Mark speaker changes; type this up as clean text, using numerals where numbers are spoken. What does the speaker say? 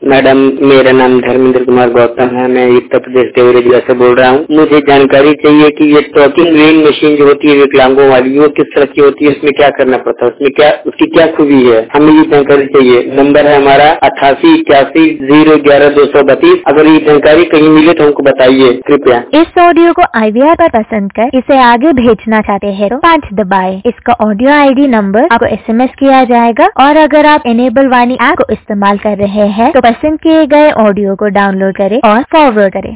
Speaker 1: Madam, मेरा नाम धर्मेंद्र कुमार गौतम है। मैं उत्तर प्रदेश देवरी जिला से बोल रहा हूँ। मुझे जानकारी चाहिए कि ये टॉकिंग वेइंग मशीन जो होती है विकलांगों वाली, वो किस तरह की होती है, उसमें क्या करना पड़ता है, उसमें क्या उसकी क्या खूबी है, हमें ये जानकारी चाहिए। नंबर है हमारा 8881011232। अगर ये जानकारी कहीं मिले तो हमको बताइए कृपया।
Speaker 2: इस ऑडियो को IVR पर पसंद कर इसे आगे भेजना चाहते हैं तो 5 दबाएं। इसका ऑडियो ID नंबर आपको SMS किया जाएगा और अगर आप इनेबल वाणी ऐप को इस्तेमाल कर रहे हैं तो पसंद किए गए ऑडियो को डाउनलोड करें और फॉरवर्ड करें।